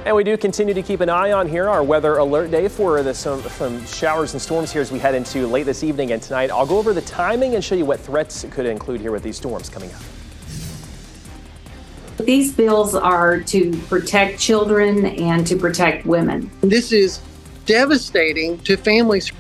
And we do continue to keep an eye on here our weather alert day for some showers and storms here as we head into late this evening and tonight. I'll go over the timing and show you what threats it could include here with these storms coming up. These bills are to protect children and to protect women. This is devastating to families.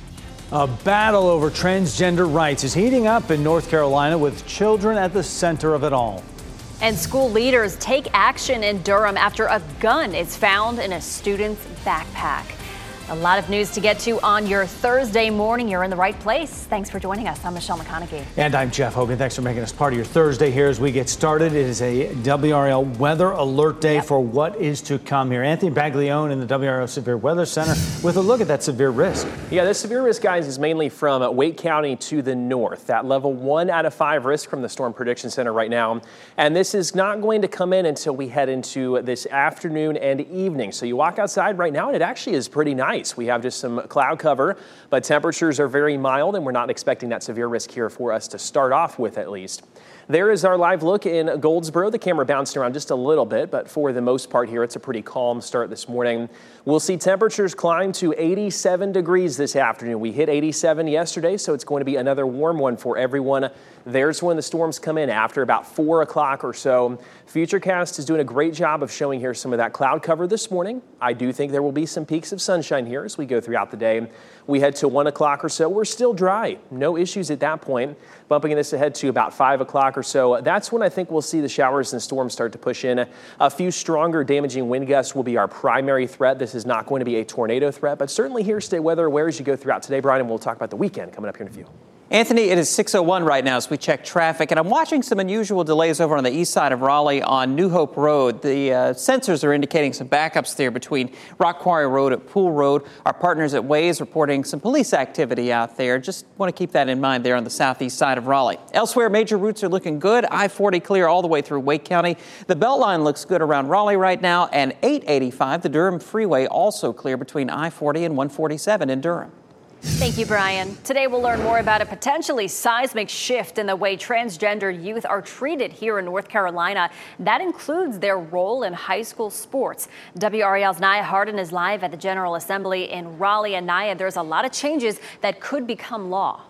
A battle over transgender rights is heating up in North Carolina with children at the center of it all. And school leaders take action in Durham after a gun is found in a student's backpack. A lot of news to get to on your Thursday morning. You're in the right place. Thanks for joining us. I'm Michelle McConaughey. And I'm Jeff Hogan. Thanks for making us part of your Thursday here as we get started. It is a WRAL weather alert day for what is to come here. Anthony Baglione in the WRAL Severe Weather Center with a look at that severe risk. Yeah, this severe risk, guys, is mainly from Wake County to the north. That level 1 out of 5 risk from the Storm Prediction Center right now. And this is not going to come in until we head into this afternoon and evening. So you walk outside right now and it actually is pretty nice. We have just some cloud cover, but temperatures are very mild and we're not expecting that severe risk here for us to start off with at least. There is our live look in Goldsboro. The camera bounced around just a little bit, but for the most part here, it's a pretty calm start this morning. We'll see temperatures climb to 87 degrees this afternoon. We hit 87 yesterday, so it's going to be another warm one for everyone. There's when the storms come in after about 4 o'clock or so. Futurecast is doing a great job of showing here some of that cloud cover this morning. I do think there will be some peaks of sunshine here as we go throughout the day. We head to 1 o'clock or so. We're still dry. No issues at that point. Bumping this ahead to about 5 o'clock or so. That's when I think we'll see the showers and storms start to push in. A few stronger damaging wind gusts will be our primary threat. This is not going to be a tornado threat, but certainly here stay weather aware as you go throughout today, Brian, and we'll talk about the weekend coming up here in a few. Anthony, it is 6:01 right now as we check traffic, and I'm watching some unusual delays over on the east side of Raleigh on New Hope Road. The sensors are indicating some backups there between Rock Quarry Road and Pool Road. Our partners at Waze reporting some police activity out there. Just want to keep that in mind there on the southeast side of Raleigh. Elsewhere, major routes are looking good. I-40 clear all the way through Wake County. The Beltline looks good around Raleigh right now, and 885, the Durham Freeway, also clear between I-40 and 147 in Durham. Thank you, Brian. Today we'll learn more about a potentially seismic shift in the way transgender youth are treated here in North Carolina. That includes their role in high school sports. WRAL's Nia Harden is live at the General Assembly in Raleigh. And Nia, there's a lot of changes that could become law.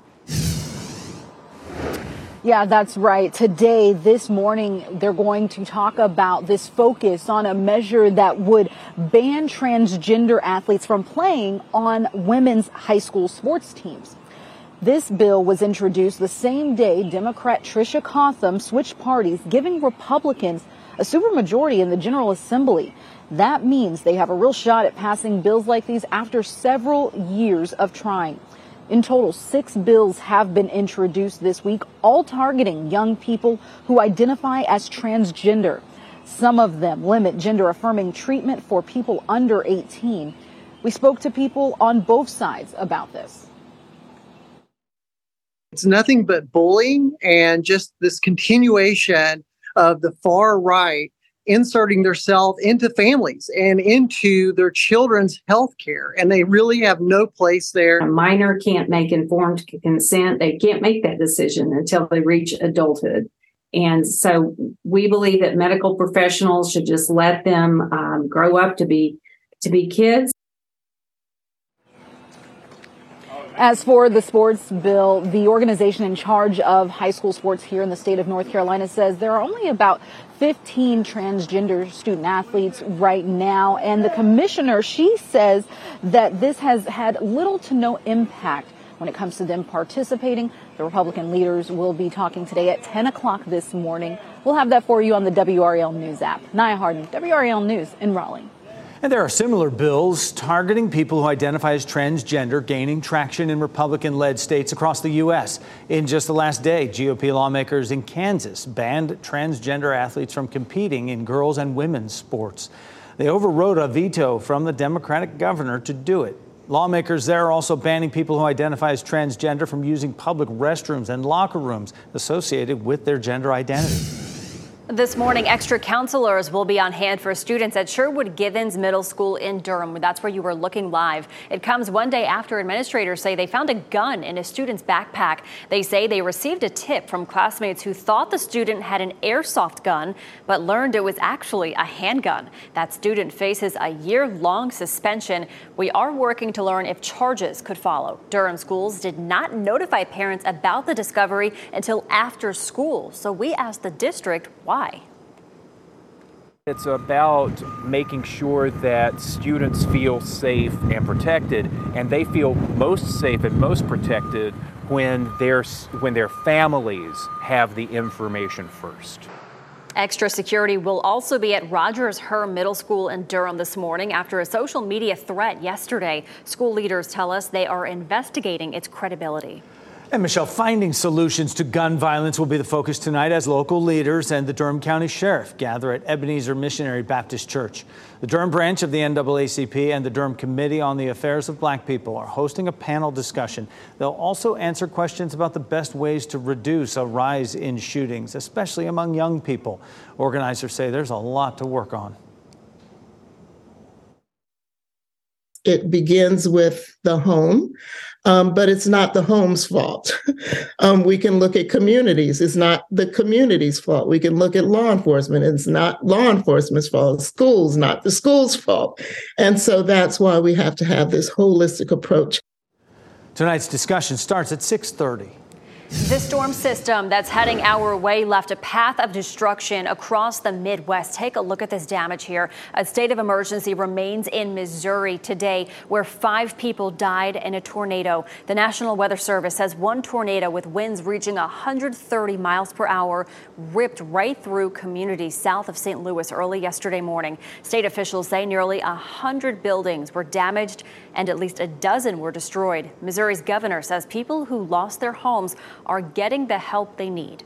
Yeah, that's right. Today, this morning, they're going to talk about this focus on a measure that would ban transgender athletes from playing on women's high school sports teams. This bill was introduced the same day Democrat Tricia Cotham switched parties, giving Republicans a supermajority in the General Assembly. That means they have a real shot at passing bills like these after several years of trying. In total, 6 bills have been introduced this week, all targeting young people who identify as transgender. Some of them limit gender-affirming treatment for people under 18. We spoke to people on both sides about this. It's nothing but bullying and just this continuation of the far right inserting themselves into families and into their children's health care. And they really have no place there. A minor can't make informed consent. They can't make that decision until they reach adulthood. And so we believe that medical professionals should just let them grow up to be kids. As for the sports bill, the organization in charge of high school sports here in the state of North Carolina says there are only about 15 transgender student athletes right now. And the commissioner, she says that this has had little to no impact when it comes to them participating. The Republican leaders will be talking today at 10 o'clock this morning. We'll have that for you on the WRAL News app. Nia Harden, WRAL News in Raleigh. And there are similar bills targeting people who identify as transgender gaining traction in Republican-led states across the U.S. In just the last day, GOP lawmakers in Kansas banned transgender athletes from competing in girls' and women's sports. They overrode a veto from the Democratic governor to do it. Lawmakers there are also banning people who identify as transgender from using public restrooms and locker rooms associated with their gender identity. This morning, extra counselors will be on hand for students at Sherwood Givens Middle School in Durham. That's where you were looking live. It comes one day after administrators say they found a gun in a student's backpack. They say they received a tip from classmates who thought the student had an airsoft gun, but learned it was actually a handgun. That student faces a year-long suspension. We are working to learn if charges could follow. Durham schools did not notify parents about the discovery until after school. So we asked the district why. It's about making sure that students feel safe and protected, and they feel most safe and most protected when their families have the information first. Extra security will also be at Rogers Herr Middle School in Durham this morning after a social media threat yesterday. School leaders tell us they are investigating its credibility. And Michelle, finding solutions to gun violence will be the focus tonight as local leaders and the Durham County Sheriff gather at Ebenezer Missionary Baptist Church. The Durham branch of the NAACP and the Durham Committee on the Affairs of Black People are hosting a panel discussion. They'll also answer questions about the best ways to reduce a rise in shootings, especially among young people. Organizers say there's a lot to work on. It begins with the home, but it's not the home's fault. We can look at communities. It's not the community's fault. We can look at law enforcement. It's not law enforcement's fault. Schools, not the school's fault. And so that's why we have to have this holistic approach. Tonight's discussion starts at 6:30. This storm system that's heading our way left a path of destruction across the Midwest. Take a look at this damage here. A state of emergency remains in Missouri today, where 5 people died in a tornado. The National Weather Service says one tornado with winds reaching 130 miles per hour ripped right through communities south of St. Louis early yesterday morning. State officials say nearly 100 buildings were damaged and at least a dozen were destroyed. Missouri's governor says people who lost their homes are getting the help they need.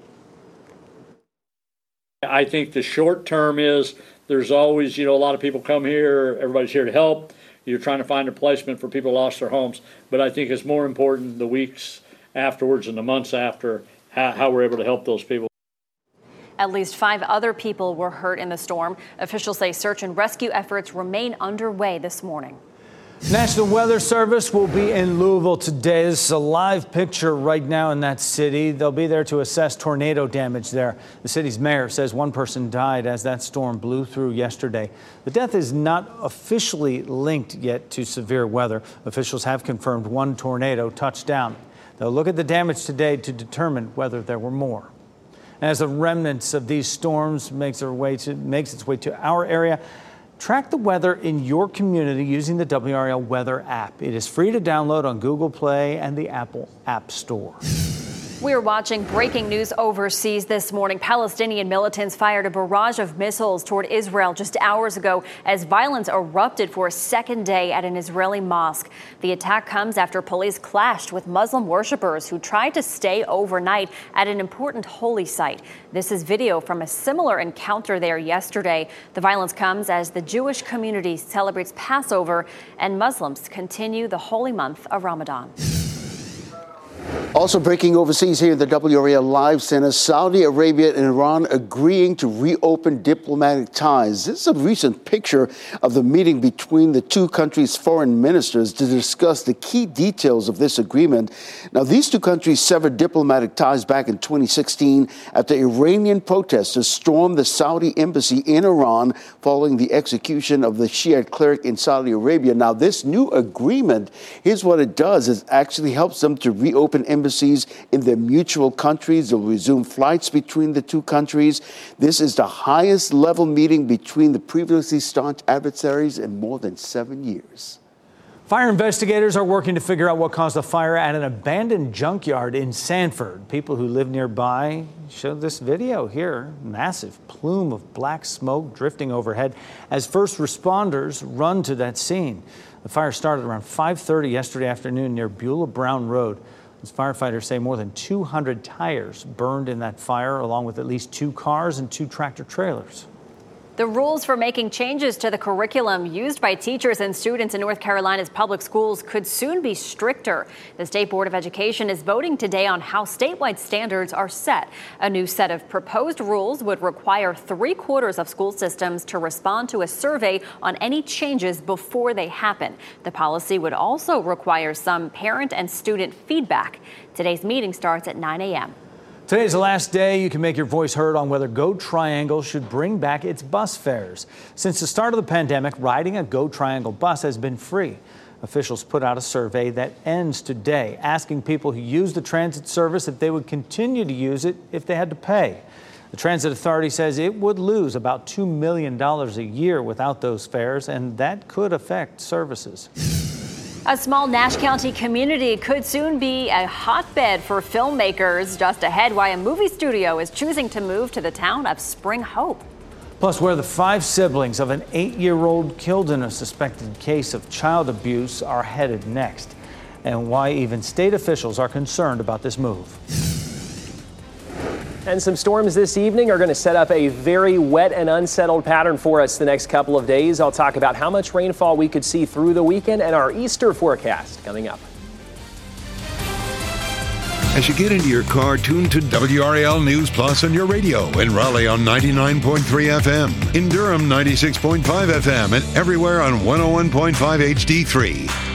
I think the short term is there's always, a lot of people come here, everybody's here to help. You're trying to find a placement for people who lost their homes. But I think it's more important the weeks afterwards and the months after how we're able to help those people. At least 5 other people were hurt in the storm. Officials say search and rescue efforts remain underway this morning. National Weather Service will be in Louisville today. This is a live picture right now in that city. They'll be there to assess tornado damage there. The city's mayor says one person died as that storm blew through yesterday. The death is not officially linked yet to severe weather. Officials have confirmed one tornado touched down. They'll look at the damage today to determine whether there were more. As the remnants of these storms makes its way to our area, track the weather in your community using the WRAL Weather app. It is free to download on Google Play and the Apple App Store. We're watching breaking news overseas this morning. Palestinian militants fired a barrage of missiles toward Israel just hours ago as violence erupted for a second day at an Israeli mosque. The attack comes after police clashed with Muslim worshippers who tried to stay overnight at an important holy site. This is video from a similar encounter there yesterday. The violence comes as the Jewish community celebrates Passover and Muslims continue the holy month of Ramadan. Also breaking overseas here in the WRAL Live Center, Saudi Arabia and Iran agreeing to reopen diplomatic ties. This is a recent picture of the meeting between the two countries' foreign ministers to discuss the key details of this agreement. Now, these two countries severed diplomatic ties back in 2016 after Iranian protesters stormed the Saudi embassy in Iran following the execution of the Shiite cleric in Saudi Arabia. Now, this new agreement, here's what it does. It actually helps them to reopen embassies in their mutual countries. They'll resume flights between the two countries. This is the highest level meeting between the previously staunch adversaries in more than 7 years. Fire investigators are working to figure out what caused the fire at an abandoned junkyard in Sanford. People who live nearby showed this video here. Massive plume of black smoke drifting overhead as first responders run to that scene. The fire started around 5:30 yesterday afternoon near Beulah Brown Road. As firefighters say more than 200 tires burned in that fire, along with at least 2 cars and 2 tractor trailers. The rules for making changes to the curriculum used by teachers and students in North Carolina's public schools could soon be stricter. The State Board of Education is voting today on how statewide standards are set. A new set of proposed rules would require 3/4 of school systems to respond to a survey on any changes before they happen. The policy would also require some parent and student feedback. Today's meeting starts at 9 a.m. Today's the last day you can make your voice heard on whether Go Triangle should bring back its bus fares. Since the start of the pandemic, riding a Go Triangle bus has been free. Officials put out a survey that ends today, asking people who use the transit service if they would continue to use it if they had to pay. The Transit Authority says it would lose about $2 million a year without those fares, and that could affect services. A small Nash County community could soon be a hotbed for filmmakers. Just ahead, why a movie studio is choosing to move to the town of Spring Hope. Plus, where the 5 siblings of an 8-year-old killed in a suspected case of child abuse are headed next, and why even state officials are concerned about this move. And some storms this evening are going to set up a very wet and unsettled pattern for us the next couple of days. I'll talk about how much rainfall we could see through the weekend and our Easter forecast coming up. As you get into your car, tune to WRAL News Plus on your radio. In Raleigh on 99.3 FM. In Durham, 96.5 FM. And everywhere on 101.5 HD3.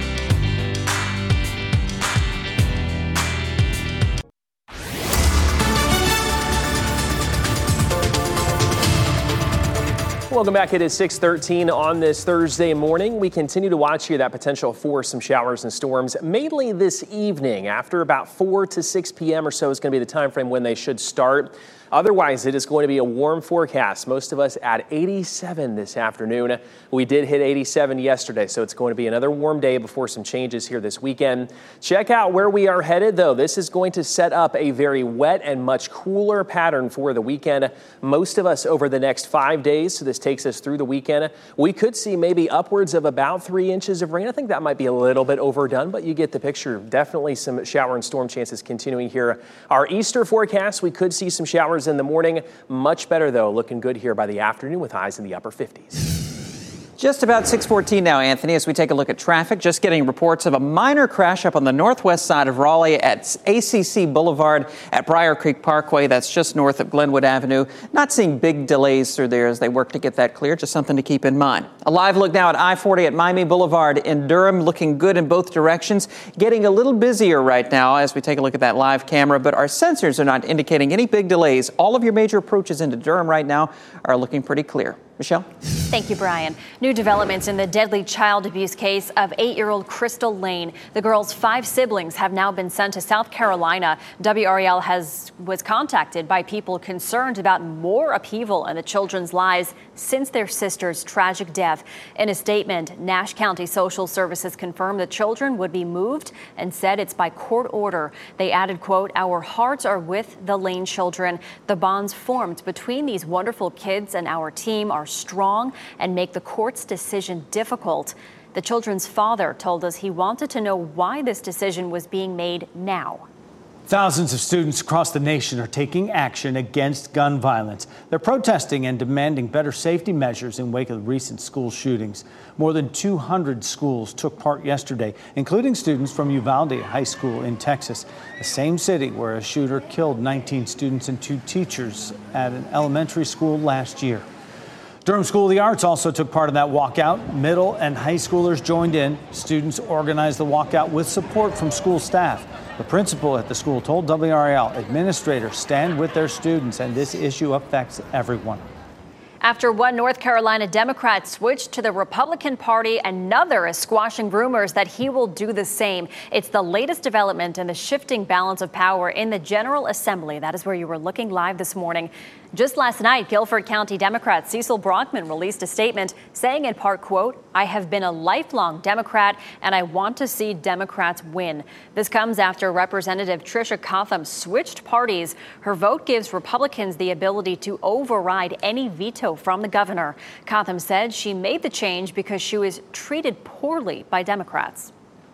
Welcome back. It is 6:13 on this Thursday morning. We continue to watch here that potential for some showers and storms, mainly this evening after about 4 to 6 p.m. or so is going to be the time frame when they should start. Otherwise, it is going to be a warm forecast. Most of us at 87 this afternoon. We did hit 87 yesterday, so it's going to be another warm day before some changes here this weekend. Check out where we are headed, though. This is going to set up a very wet and much cooler pattern for the weekend. Most of us over the next 5 days, so this takes us through the weekend. We could see maybe upwards of about 3 inches of rain. I think that might be a little bit overdone, but you get the picture. Definitely some shower and storm chances continuing here. Our Easter forecast, we could see some showers in the morning. Much better, though. Looking good here by the afternoon with highs in the upper 50s. Just about 6:14 now, Anthony, as we take a look at traffic. Just getting reports of a minor crash up on the northwest side of Raleigh at ACC Boulevard at Briar Creek Parkway. That's just north of Glenwood Avenue. Not seeing big delays through there as they work to get that clear. Just something to keep in mind. A live look now at I-40 at Miami Boulevard in Durham. Looking good in both directions. Getting a little busier right now as we take a look at that live camera, but our sensors are not indicating any big delays. All of your major approaches into Durham right now are looking pretty clear. Michelle? Thank you, Brian. New developments in the deadly child abuse case of 8-year-old Crystal Lane. The girl's 5 siblings have now been sent to South Carolina. WRAL was contacted by people concerned about more upheaval in the children's lives since their sister's tragic death. In a statement, Nash County Social Services confirmed the children would be moved and said it's by court order. They added, quote, "Our hearts are with the Lane children. The bonds formed between these wonderful kids and our team are strong and make the court's decision difficult." The children's father told us he wanted to know why this decision was being made now. Thousands of students across the nation are taking action against gun violence. They're protesting and demanding better safety measures in wake of recent school shootings. More than 200 schools took part yesterday, including students from Uvalde High School in Texas, the same city where a shooter killed 19 students and 2 teachers at an elementary school last year. Durham School of the Arts also took part in that walkout. Middle and high schoolers joined in. Students organized the walkout with support from school staff. The principal at the school told WRAL administrators stand with their students, and this issue affects everyone. After one North Carolina Democrat switched to the Republican Party, another is squashing rumors that he will do the same. It's the latest development in the shifting balance of power in the General Assembly. That is where you were looking live this morning. Just last night, Guilford County Democrat Cecil Brockman released a statement saying in part, quote, "I have been a lifelong Democrat and I want to see Democrats win." This comes after Representative Tricia Cotham switched parties. Her vote gives Republicans the ability to override any veto from the governor. Cotham said she made the change because she was treated poorly by Democrats.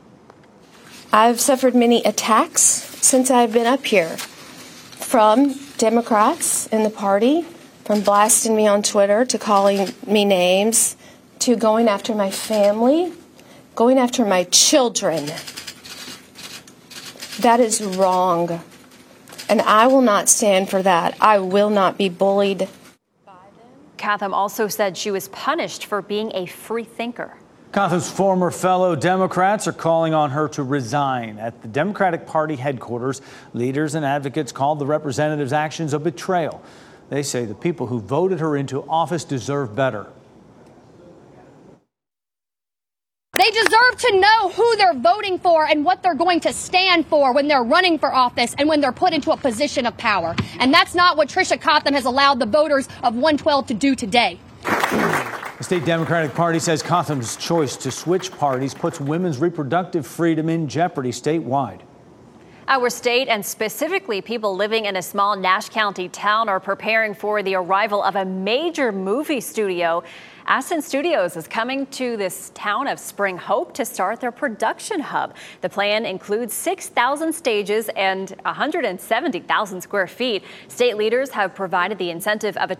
I've suffered many attacks since I've been up here from Democrats in the party, from blasting me on Twitter to calling me names to going after my family, going after my children. That is wrong. And I will not stand for that. I will not be bullied. Cotham also said she was punished for being a free thinker. Cotham's former fellow Democrats are calling on her to resign. At the Democratic Party headquarters, leaders and advocates called the representative's actions a betrayal. They say the people who voted her into office deserve better. They deserve to know who they're voting for and what they're going to stand for when they're running for office and when they're put into a position of power. And that's not what Tricia Cotham has allowed the voters of 112 to do today. The state Democratic Party says Cotham's choice to switch parties puts women's reproductive freedom in jeopardy statewide. Our state, and specifically people living in a small Nash County town, are preparing for the arrival of a major movie studio. Aston Studios is coming to this town of Spring Hope to start their production hub. The plan includes 6,000 stages and 170,000 square feet. State leaders have provided the incentive of a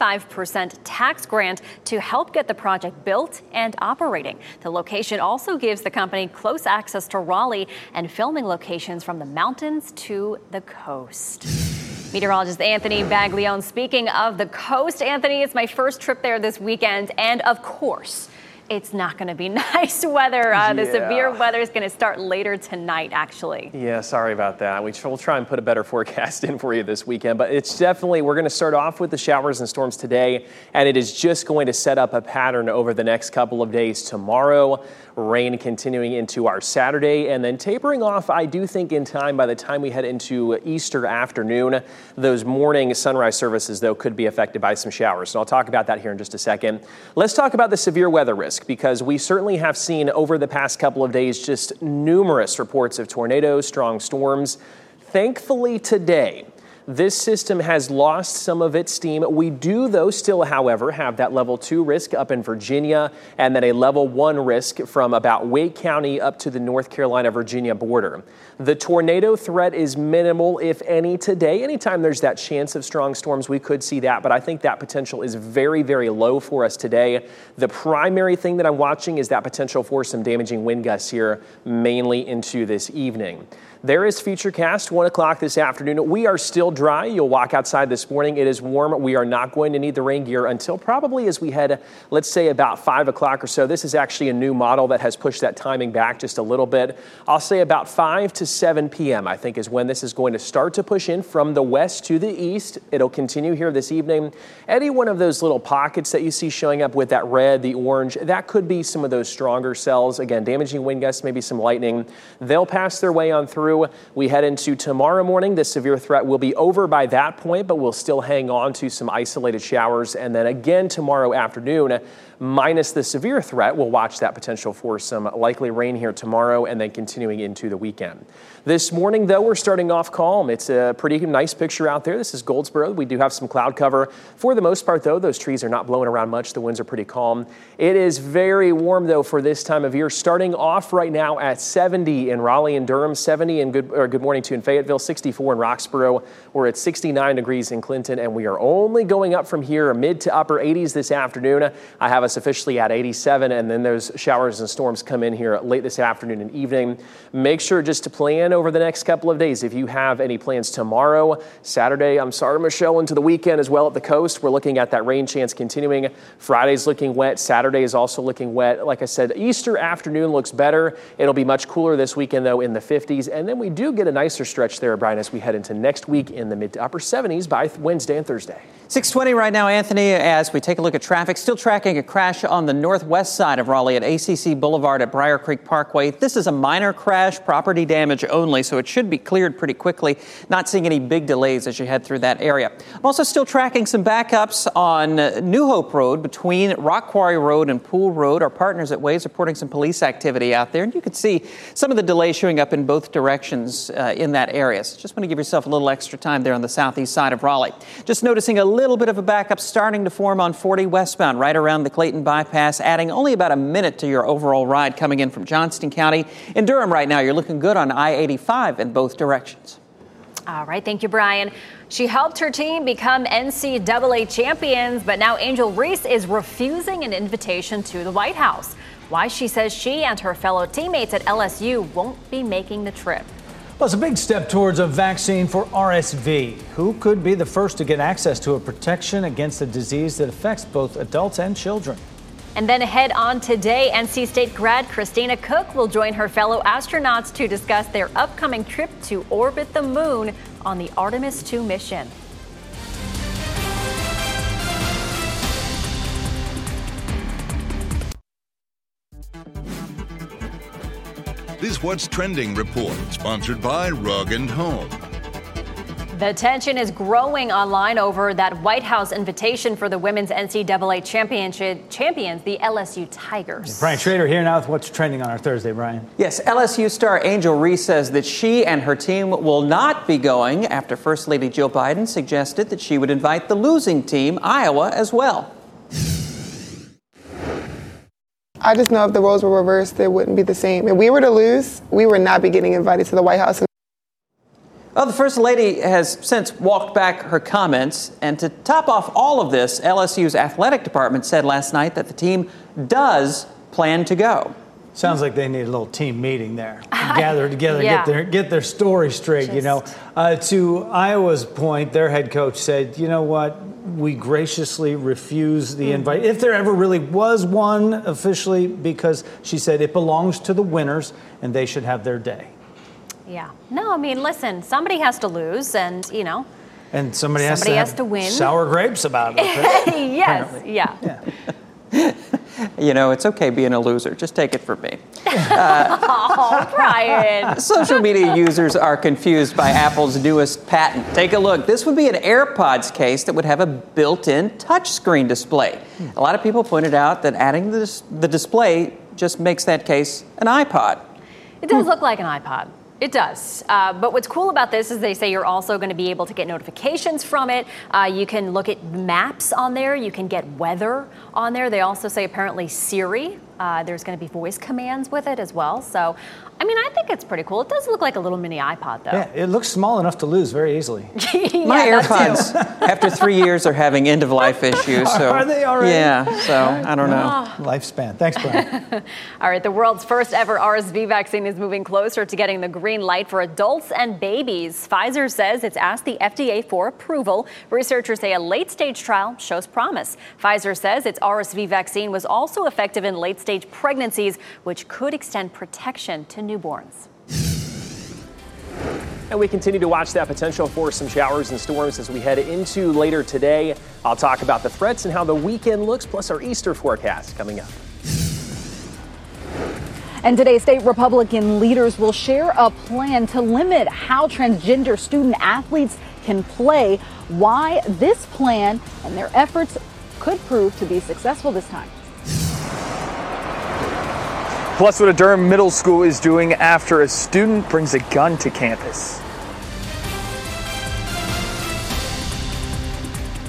25% tax grant to help get the project built and operating. The location also gives the company close access to Raleigh and filming locations from the mountains to the coast. Meteorologist Anthony Baglione. Speaking of the coast, Anthony, it's my first trip there this weekend, and of course, it's not going to be nice weather. The severe weather is going to start later tonight, actually. Yeah, sorry about that. We'll try and put a better forecast in for you this weekend, but it's definitely, we're going to start off with the showers and storms today, and it is just going to set up a pattern over the next couple of days. Tomorrow, rain continuing into our Saturday, and then tapering off, I do think, in time by the time we head into Easter afternoon. Those morning sunrise services, though, could be affected by some showers, and I'll talk about that here in just a second. Let's talk about the severe weather risk, because we certainly have seen over the past couple of days just numerous reports of tornadoes, strong storms. Thankfully today, this system has lost some of its steam. We do, though, still, however, have that level 2 risk up in Virginia, and then a level 1 risk from about Wake County up to the North Carolina-Virginia border. The tornado threat is minimal, if any, today. Anytime there's that chance of strong storms, we could see that, but I think that potential is very, very low for us today. The primary thing that I'm watching is that potential for some damaging wind gusts here, mainly into this evening. There is Futurecast, 1 o'clock this afternoon. We are still dry. You'll walk outside this morning. It is warm. We are not going to need the rain gear until probably as we head, let's say, about 5 o'clock or so. This is actually a new model that has pushed that timing back just a little bit. I'll say about 5 to 7 p.m., I think, is when this is going to start to push in from the west to the east. It'll continue here this evening. Any one of those little pockets that you see showing up with that red, the orange, that could be some of those stronger cells. Again, damaging wind gusts, maybe some lightning. They'll pass their way on through. We head into tomorrow morning. The severe threat will be over by that point, but we'll still hang on to some isolated showers. And then again tomorrow afternoon, minus the severe threat, we'll watch that potential for some likely rain here tomorrow and then continuing into the weekend. This morning, though, we're starting off calm. It's a pretty nice picture out there. This is Goldsboro. We do have some cloud cover. For the most part, though, those trees are not blowing around much. The winds are pretty calm. It is very warm, though, for this time of year. Starting off right now at 70 in Raleigh and Durham, 70 in Good Morning to in Fayetteville, 64 in Roxboro. We're at 69 degrees in Clinton, and we are only going up from here, mid to upper 80s this afternoon. I have us officially at 87, and then those showers and storms come in here late this afternoon and evening. Make sure just to plan over the next couple of days. If you have any plans tomorrow, Saturday, I'm sorry, Michelle, into the weekend as well at the coast, we're looking at that rain chance continuing. Friday's looking wet. Saturday is also looking wet. Like I said, Easter afternoon looks better. It'll be much cooler this weekend, though, in the 50s. And then we do get a nicer stretch there, Brian, as we head into next week in the mid to upper 70s by Wednesday and Thursday. 6:20 right now, Anthony, as we take a look at traffic. Still tracking a crash on the northwest side of Raleigh at ACC Boulevard at Briar Creek Parkway. This is a minor crash, property damage only, so it should be cleared pretty quickly. Not seeing any big delays as you head through that area. I'm also still tracking some backups on New Hope Road between Rock Quarry Road and Pool Road. Our partners at Waze reporting some police activity out there, and you can see some of the delays showing up in both directions in that area. So just want to give yourself a little extra time there on the southeast side of Raleigh. Just noticing a little bit of a backup starting to form on 40 westbound right around the Clayton bypass, adding only about a minute to your overall ride coming in from Johnston County. In Durham right now, you're looking good on I-85 in both directions. All right. Thank you, Brian. She helped her team become NCAA champions, but now Angel Reese is refusing an invitation to the White House. Why she says she and her fellow teammates at LSU won't be making the trip. Well, it's a big step towards a vaccine for RSV. Who could be the first to get access to a protection against a disease that affects both adults and children? And then ahead on today, NC State grad Christina Koch will join her fellow astronauts to discuss their upcoming trip to orbit the moon on the Artemis 2 mission. This What's Trending report, sponsored by Rug & Home. The tension is growing online over that White House invitation for the women's NCAA champions, the LSU Tigers. Brian Schrader here now with What's Trending on our Thursday, Brian. Yes, LSU star Angel Reese says that she and her team will not be going after First Lady Jill Biden suggested that she would invite the losing team, Iowa, as well. I just know if the roles were reversed, it wouldn't be the same. If we were to lose, we would not be getting invited to the White House. Well, the First Lady has since walked back her comments. And to top off all of this, LSU's athletic department said last night that the team does plan to go. Sounds like they need a little team meeting there. Gather together, get their story straight, To Iowa's point, their head coach said, you know what, we graciously refuse the invite, if there ever really was one officially, because she said it belongs to the winners and they should have their day. Yeah. No, I mean, listen, somebody has to lose and, And somebody has to win. Sour grapes about it. Yes, apparently. yeah. It's okay being a loser. Just take it from me. Oh, Brian. Social media users are confused by Apple's newest patent. Take a look. This would be an AirPods case that would have a built-in touchscreen display. A lot of people pointed out that adding the display just makes that case an iPod. It does look like an iPod. It does. But what's cool about this is they say you're also going to be able to get notifications from it. You can look at maps on there. You can get weather on there. They also say apparently Siri. There's going to be voice commands with it as well. So, I mean, I think it's pretty cool. It does look like a little mini iPod, though. Yeah, it looks small enough to lose very easily. My AirPods, after 3 years, are having end-of-life issues. So, are they already? Yeah, so I don't know. Lifespan. Thanks, Brian. All right, the world's first ever RSV vaccine is moving closer to getting the green light for adults and babies. Pfizer says it's asked the FDA for approval. Researchers say a late-stage trial shows promise. Pfizer says its RSV vaccine was also effective in late-stage pregnancies, which could extend protection to newborns. And we continue to watch that potential for some showers and storms as we head into later today. I'll talk about the threats and how the weekend looks, plus our Easter forecast coming up. And today, state Republican leaders will share a plan to limit how transgender student athletes can play. Why this plan and their efforts could prove to be successful this time. Plus, what a Durham Middle School is doing after a student brings a gun to campus.